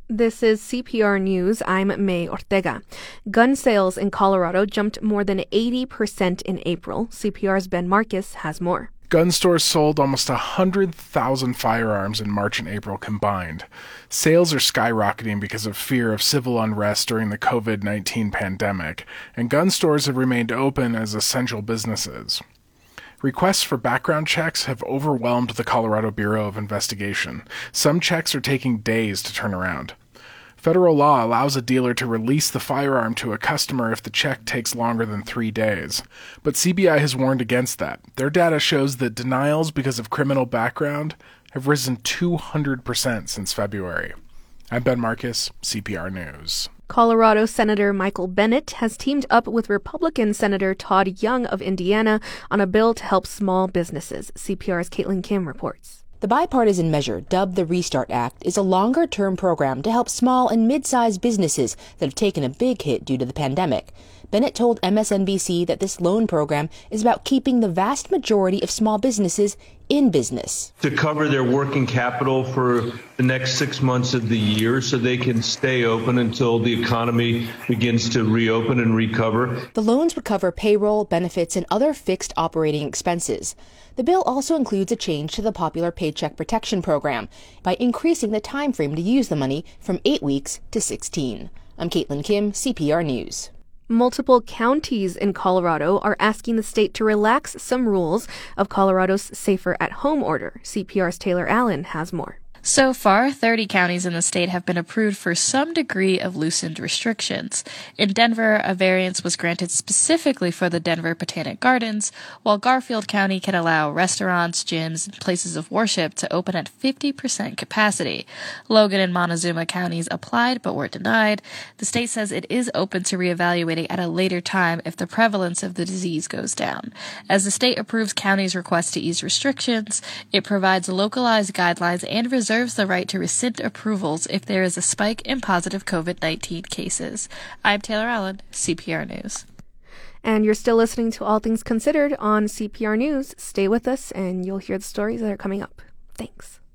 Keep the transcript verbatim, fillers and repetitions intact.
This is C P R News. I'm May Ortega. Gun sales in Colorado jumped more than eighty percent in April. C P R's Ben Marcus has more. Gun stores sold almost one hundred thousand firearms in March and April combined. Sales are skyrocketing because of fear of civil unrest during the covid nineteen pandemic, and gun stores have remained open as essential businesses. Requests for background checks have overwhelmed the Colorado Bureau of Investigation. Some checks are taking days to turn around. Federal law allows a dealer to release the firearm to a customer if the check takes longer than three days. But C B I has warned against that. Their data shows that denials because of criminal background have risen two hundred percent since February. I'm Ben Marcus, C P R News. Colorado Senator Michael Bennet has teamed up with Republican Senator Todd Young of Indiana on a bill to help small businesses. C P R's Caitlin Kim reports. The bipartisan measure, dubbed the Restart Act, is a longer-term program to help small and mid-sized businesses that have taken a big hit due to the pandemic. Bennet told M S N B C that this loan program is about keeping the vast majority of small businesses in business. To cover their working capital for the next six months of the year so they can stay open until the economy begins to reopen and recover. The loans would cover payroll, benefits, and other fixed operating expenses. The bill also includes a change to the popular Paycheck Protection Program by increasing the time frame to use the money from eight weeks to sixteen. I'm Caitlin Kim, C P R News. Multiple counties in Colorado are asking the state to relax some rules of Colorado's Safer at Home order. C P R's Taylor Allen has more. So far, thirty counties in the state have been approved for some degree of loosened restrictions. In Denver, a variance was granted specifically for the Denver Botanic Gardens, while Garfield County can allow restaurants, gyms, and places of worship to open at fifty percent capacity. Logan and Montezuma counties applied but were denied. The state says it is open to reevaluating at a later time if the prevalence of the disease goes down. As the state approves counties' requests to ease restrictions, it provides localized guidelines and reserves the right to rescind approvals if there is a spike in positive covid nineteen cases. I'm Taylor Allen, C P R News. And you're still listening to All Things Considered on C P R News. Stay with us and you'll hear the stories that are coming up. Thanks.